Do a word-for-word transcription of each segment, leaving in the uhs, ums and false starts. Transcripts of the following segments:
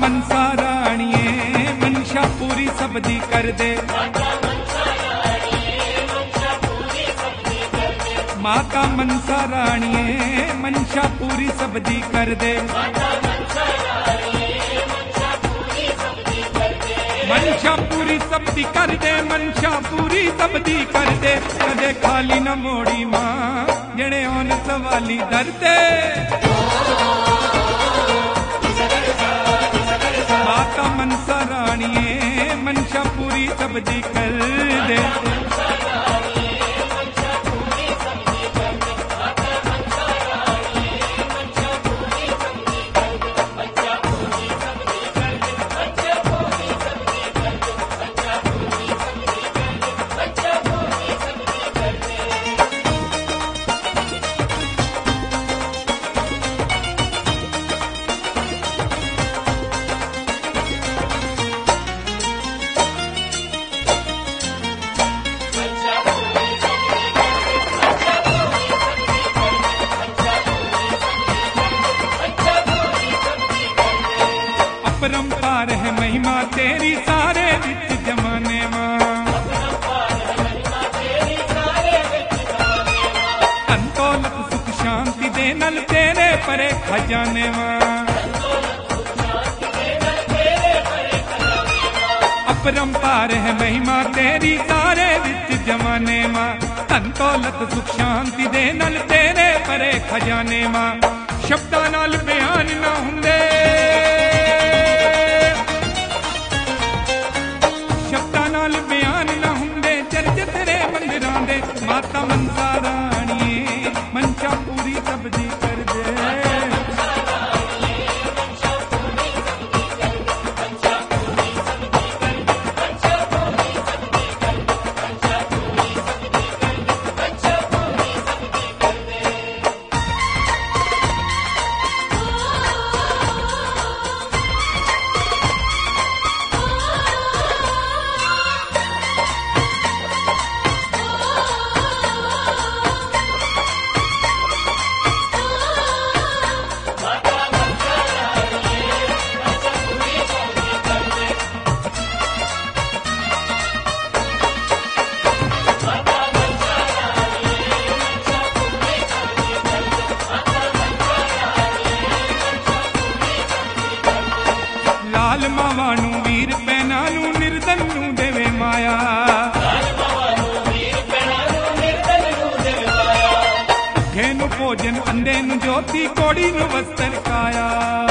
मनसा राणिए मनशा पूरी सब दी कर दे, माता मनसा राणिए मनशा पूरी सब दी कर दे, मनशा पूरी सब दी कर दे, मनशा पूरी सब दी कर दे। कदे खाली न मोड़ी मां जड़े ओन सवाली दरदे, माता मनसा राणिए मनशा पूरी सब दी कर दे। अपरंपार है महिमा तेरी सारे विच जमाने मां, अंतोलत सुख शांति दे नल तेरे परे खजाने मां, अपरंपार है महिमा तेरी सारे विच जमाने मां, अंतोलत सुख शांति दे नल तेरे परे खजाने मां। शब्दां नाल बयान ना हुंदे, माता मनसा राणिए मनशा पूरी सब दी कर दे, लाल मावानू वीर पैनानू निर्धनू देवे माया, भुखे नू भोजन अंधे नू ज्योति कोड़ी नू वस्त्र काया,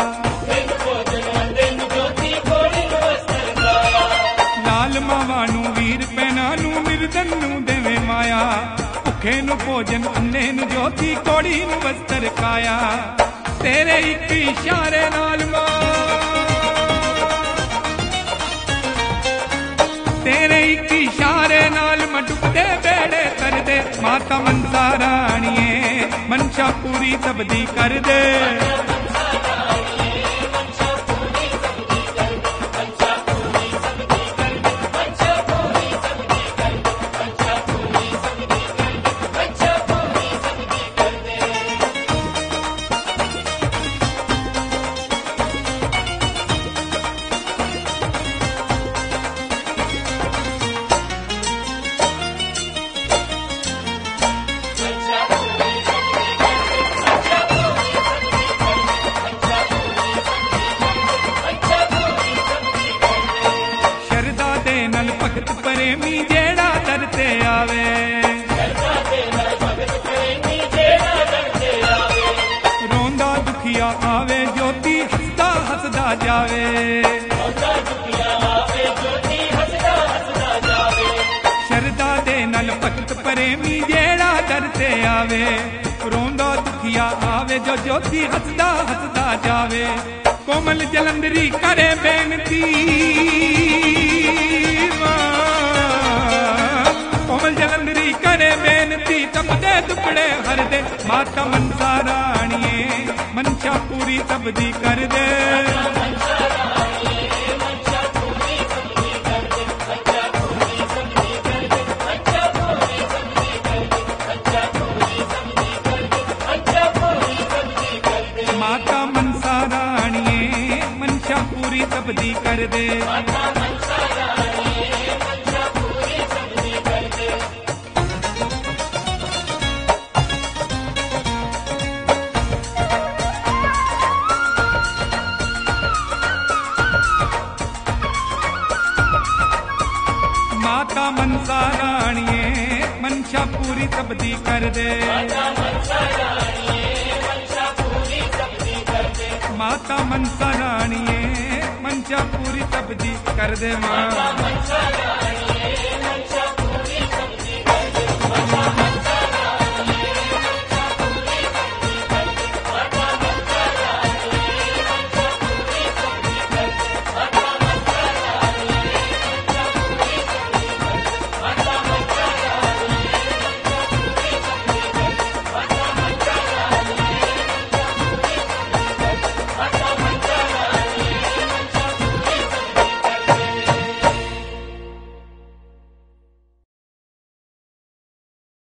लाल मावानू वीर पैनानू निर्धनू देवे माया, भुखे नू भोजन अंधे नू ज्योति कोड़ी नू वस्त्र काया। तेरे एक इशारे नाल मां, तेरे एक इशारे नाल मडुबदे बेड़े कर दे, माता मनसा राणिए मनशा पूरी सब दी कर दे, प्रेमी जेड़ा दरते आवे, रोंदा दुखिया आवे ज्योति हसदा हसदा जावे, शरदा दे नल भगत प्रेमी जेड़ा दरते आवे, रोंदा दुखिया आवे जो ज्योति हसदा हसदा जावे। कोमल जलंधरी करे बेनती, कोमल जलंधरी करे बेनती तपदे दुपड़े हर दे, माता मनसा राणिए मनशा पूरी सब दी कर दे, दी कर दे। माता मनसा राणिये मनशा पूरी सब दी कर दे। माता मनसा राणिये मनशा पूरी सब दी कर दे। मां